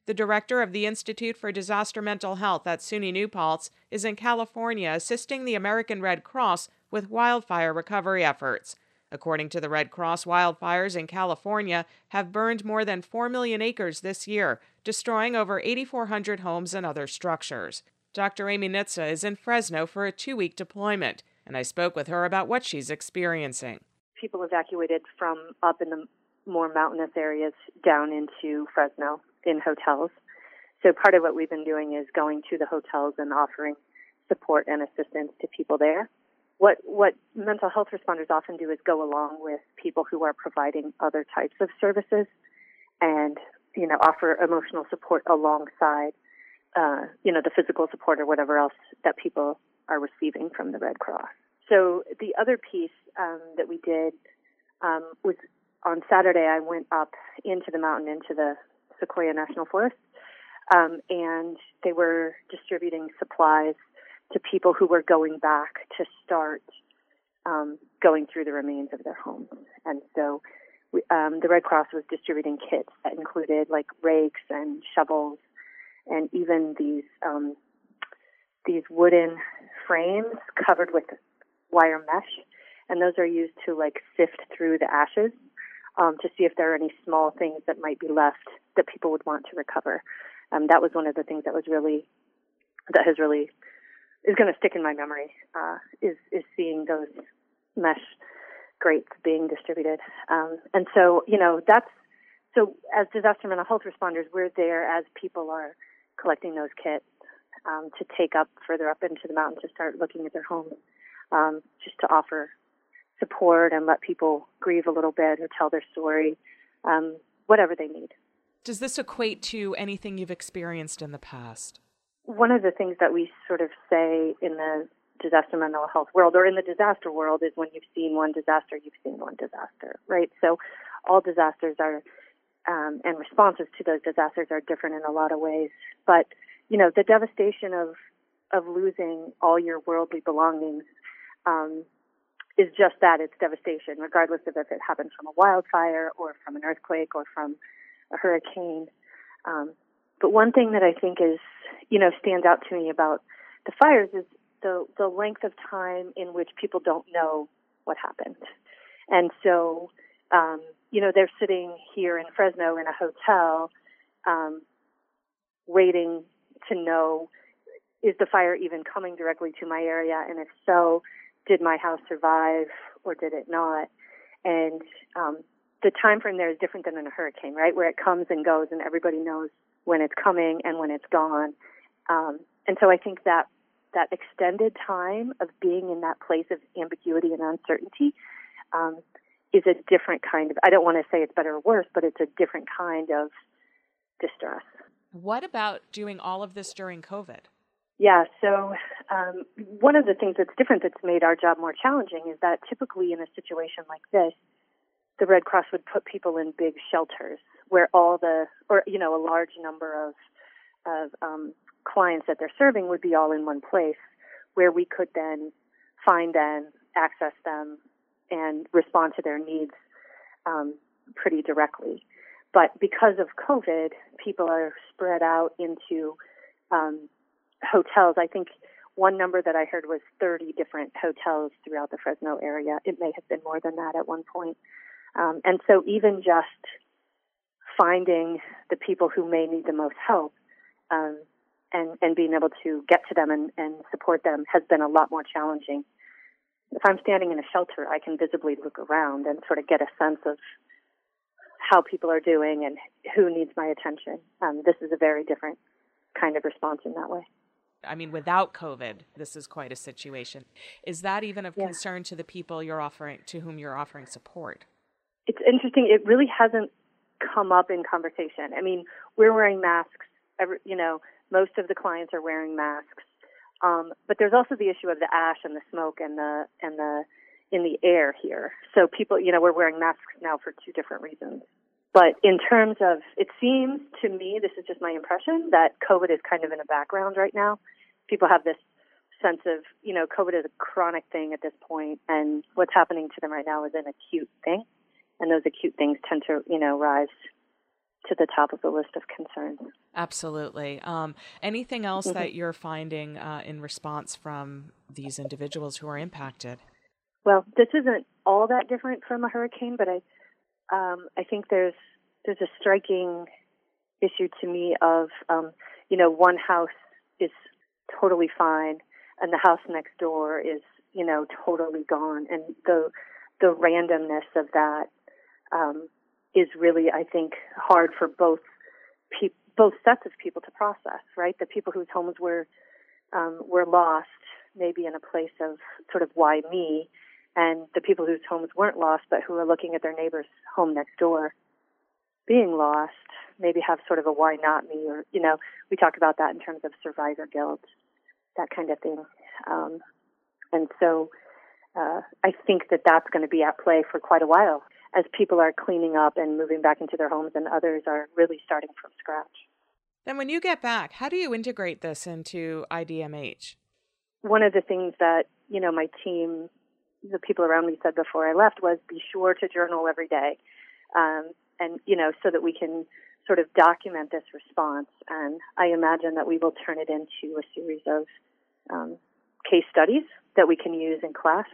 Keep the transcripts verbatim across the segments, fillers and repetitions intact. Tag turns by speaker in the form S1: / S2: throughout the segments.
S1: The director of the Institute for Disaster Mental Health at SUNY New Paltz is in California assisting the American Red Cross with wildfire recovery efforts. According to the Red Cross, wildfires in California have burned more than four million acres this year, destroying over eight thousand four hundred homes and other structures. Doctor Amy Nitza is in Fresno for a two-week deployment, and I spoke with her about what she's experiencing.
S2: People evacuated from up in the more mountainous areas down into Fresno in hotels. So part of what we've been doing is going to the hotels and offering support and assistance to people there. What what mental health responders often do is go along with people who are providing other types of services and, you know, offer emotional support alongside, uh, you know, the physical support or whatever else that people are receiving from the Red Cross. So the other piece um, that we did um, was on Saturday, I went up into the mountain, into the Sequoia National Forest, um, and they were distributing supplies to people who were going back to start um, going through the remains of their homes. And so we, um, the Red Cross was distributing kits that included like rakes and shovels and even these um, these wooden frames covered with wire mesh. And those are used to like sift through the ashes um, to see if there are any small things that might be left that people would want to recover. Um, that was one of the things that was really, that has really is going to stick in my memory, uh, is, is seeing those mesh grates being distributed. Um, and so, you know, that's, so as disaster mental health responders, we're there as people are collecting those kits um, to take up further up into the mountains to start looking at their homes, um, just to offer support and let people grieve a little bit or tell their story, um, whatever they need.
S1: Does this equate to anything you've experienced in the past?
S2: One of the things that we sort of say in the disaster mental health world or in the disaster world is when you've seen one disaster, you've seen one disaster, right? So all disasters are, um, and responses to those disasters are different in a lot of ways. But, you know, the devastation of, of losing all your worldly belongings um, is just that, it's devastation, regardless of if it happens from a wildfire or from an earthquake or from a hurricane. Um, but one thing that I think is, you know, stands out to me about the fires is the the length of time in which people don't know what happened. And so, um, you know, they're sitting here in Fresno in a hotel, um, waiting to know, is the fire even coming directly to my area? And if so, did my house survive or did it not? And um, the time frame there is different than in a hurricane, right, where it comes and goes and everybody knows when it's coming and when it's gone. Um, and so I think that that extended time of being in that place of ambiguity and uncertainty um, is a different kind of, I don't want to say it's better or worse, but it's a different kind of distress.
S1: What about doing all of this during COVID?
S2: Yeah, so um, one of the things that's different that's made our job more challenging is that typically in a situation like this, the Red Cross would put people in big shelters where all the, or, you know, a large number of, of um, clients that they're serving would be all in one place where we could then find them, access them, and respond to their needs um, pretty directly. But because of COVID, people are spread out into um, hotels. I think one number that I heard was thirty different hotels throughout the Fresno area. It may have been more than that at one point. Um, and so even just finding the people who may need the most help um, and, and being able to get to them and, and support them has been a lot more challenging. If I'm standing in a shelter, I can visibly look around and sort of get a sense of how people are doing and who needs my attention. Um, this is a very different kind of response in that way.
S1: I mean, without COVID, this is quite a situation. Is that even of
S2: yeah.
S1: concern to the people you're offering, to whom you're offering support?
S2: It's interesting. It really hasn't come up in conversation. I mean, we're wearing masks. Every, you know, most of the clients are wearing masks. Um, but there's also the issue of the ash and the smoke and the and the in the air here. So people, you know, we're wearing masks now for two different reasons. But in terms of, it seems to me, this is just my impression, that COVID is kind of in the background right now. People have this sense of, you know, COVID is a chronic thing at this point, and what's happening to them right now is an acute thing. And those acute things tend to, you know, rise to the top of the list of concerns.
S1: Absolutely. Um, anything else
S2: Mm-hmm.
S1: that you're finding uh, in response from these individuals who are impacted?
S2: Well, this isn't all that different from a hurricane, but I um, I think there's there's a striking issue to me of um, you know, one house is totally fine and the house next door is, you know, totally gone, and the the randomness of that um, is really, I think, hard for both pe- both sets of people to process. Right, the people whose homes were um, were lost, maybe in a place of sort of why me, and the people whose homes weren't lost but who are looking at their neighbor's home next door being lost, maybe have sort of a why not me, or, you know, we talk about that in terms of survivor guilt, that kind of thing. Um, and so uh, I think that that's going to be at play for quite a while as people are cleaning up and moving back into their homes and others are really starting from scratch.
S1: Then when you get back, how do you integrate this into I D M H?
S2: One of the things that, you know, my team, the people around me said before I left was be sure to journal every day. Um, and, you know, so that we can sort of document this response. And I imagine that we will turn it into a series of um, case studies that we can use in class.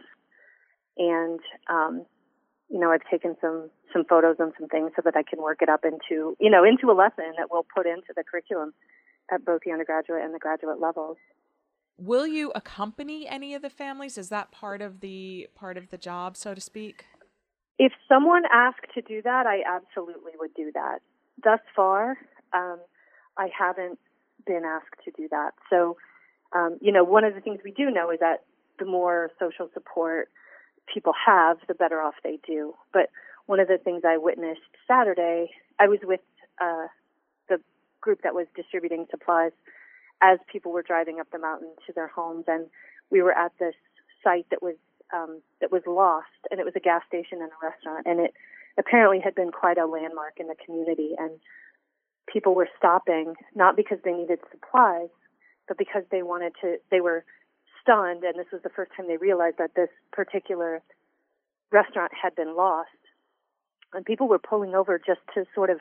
S2: And, um, you know, I've taken some, some photos and some things so that I can work it up into, you know, into a lesson that we'll put into the curriculum at both the undergraduate and the graduate levels.
S1: Will you accompany any of the families? Is that part of the part of the job, so to speak?
S2: If someone asked to do that, I absolutely would do that. Thus far, um, I haven't been asked to do that. So, um, you know, one of the things we do know is that the more social support people have, the better off they do. But one of the things I witnessed Saturday, I was with uh, the group that was distributing supplies as people were driving up the mountain to their homes, and we were at this site that was Um, that was lost, and it was a gas station and a restaurant, and it apparently had been quite a landmark in the community, and people were stopping, not because they needed supplies, but because they wanted to, they were stunned, and this was the first time they realized that this particular restaurant had been lost, and people were pulling over just to sort of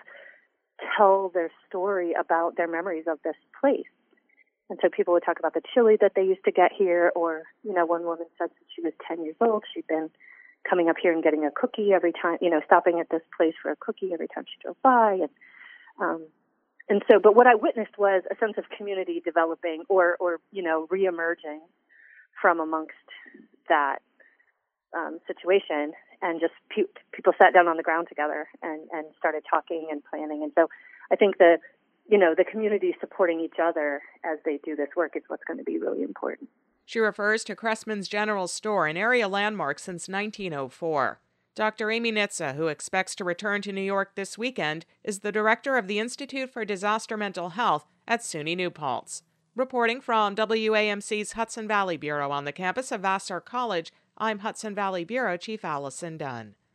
S2: tell their story about their memories of this place. And so people would talk about the chili that they used to get here, or, you know, one woman said since she was ten years old, she'd been coming up here and getting a cookie every time, you know, stopping at this place for a cookie every time she drove by. And, um, and so, but what I witnessed was a sense of community developing or, or, you know, reemerging from amongst that um, situation. And just pe- people sat down on the ground together and, and started talking and planning. And so I think the, you know, the community supporting each other as they do this work is what's going to be really important.
S1: She refers to Cressman's General Store, an area landmark since nineteen oh four. Doctor Amy Nitze, who expects to return to New York this weekend, is the director of the Institute for Disaster Mental Health at SUNY New Paltz. Reporting from W A M C's Hudson Valley Bureau on the campus of Vassar College, I'm Hudson Valley Bureau Chief Allison Dunn.